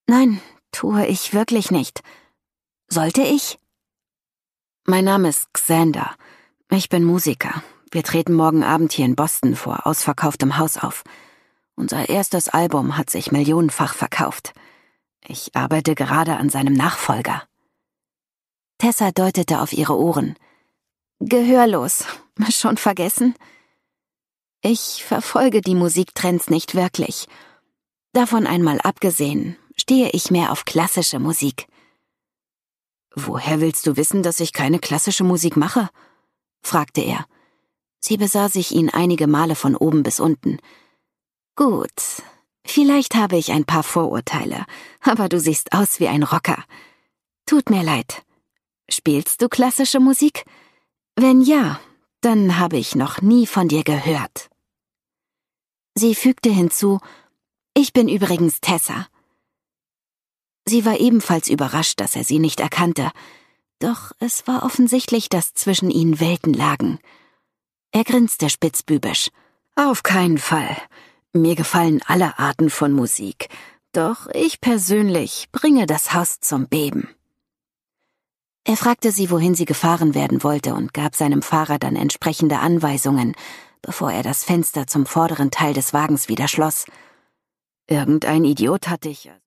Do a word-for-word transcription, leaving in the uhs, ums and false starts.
Nein, tue ich wirklich nicht. Sollte ich? Mein Name ist Xander. Ich bin Musiker. Wir treten morgen Abend hier in Boston vor ausverkauftem Haus auf. Unser erstes Album hat sich millionenfach verkauft. Ich arbeite gerade an seinem Nachfolger. Tessa deutete auf ihre Ohren. Gehörlos. Schon vergessen? Ich verfolge die Musiktrends nicht wirklich. Davon einmal abgesehen, stehe ich mehr auf klassische Musik. Woher willst du wissen, dass ich keine klassische Musik mache? Fragte er. Sie besah sich ihn einige Male von oben bis unten. Gut, vielleicht habe ich ein paar Vorurteile, aber du siehst aus wie ein Rocker. Tut mir leid. Spielst du klassische Musik? Wenn ja, dann habe ich noch nie von dir gehört. Sie fügte hinzu, ich bin übrigens Tessa. Sie war ebenfalls überrascht, dass er sie nicht erkannte, doch es war offensichtlich, dass zwischen ihnen Welten lagen. Er grinste spitzbübisch. Auf keinen Fall. Mir gefallen alle Arten von Musik, doch ich persönlich bringe das Haus zum Beben. Er fragte sie, wohin sie gefahren werden wollte und gab seinem Fahrer dann entsprechende Anweisungen, bevor er das Fenster zum vorderen Teil des Wagens wieder schloss. Irgendein Idiot hatte ich...